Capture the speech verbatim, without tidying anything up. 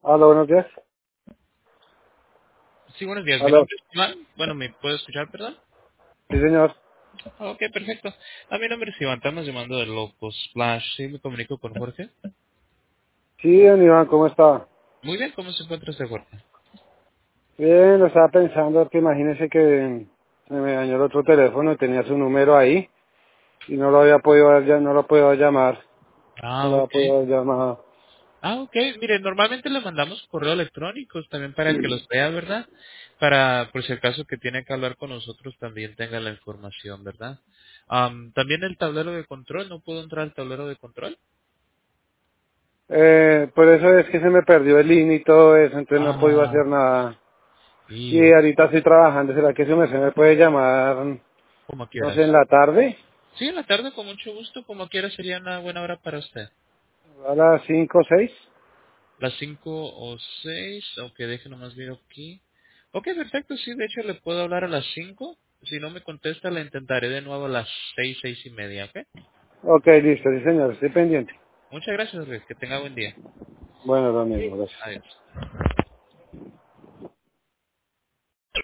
Aló, buenos días. Sí, buenos días. Mi Aló. nombre es Iván. Bueno, ¿me puedo escuchar, perdón? Sí, señor. Ah, ok, perfecto. A mi nombre es Iván. Estamos llamando de Locos Splash. Sí, me comunico con Jorge. Sí, don Iván, ¿cómo está? Muy bien, ¿cómo se encuentra este Jorge? Bien, lo estaba pensando que imagínese que se me dañó el otro teléfono y tenía su número ahí y no lo había podido, ya no lo puedo llamar. No Ah, lo había ok. podido llamar. Ah, ok. Mire, normalmente le mandamos correo electrónicos también para que los vea, ¿verdad? Para, por si acaso que tiene que hablar con nosotros, también tenga la información, ¿verdad? Am, también el tablero de control. ¿No puedo entrar al tablero de control? Eh, por eso es que se me perdió el link y todo eso, entonces no puedo Ah, hacer nada. y Y ahorita estoy trabajando, ¿será que eso me, se me puede llamar, como no quieras. sé, en la tarde? Sí, en la tarde, con mucho gusto, como quiera, sería una buena hora para usted. A las cinco o seis. Las cinco o seis, ok, déjenme nomás ver aquí. Ok, perfecto, sí, de hecho le puedo hablar a las cinco. Si no me contesta, le intentaré de nuevo a las seis, seis y media, ¿ok? Ok, listo, sí señor, estoy pendiente. Muchas gracias, Luis, que tenga buen día. Bueno, lo mismo, gracias. Adiós.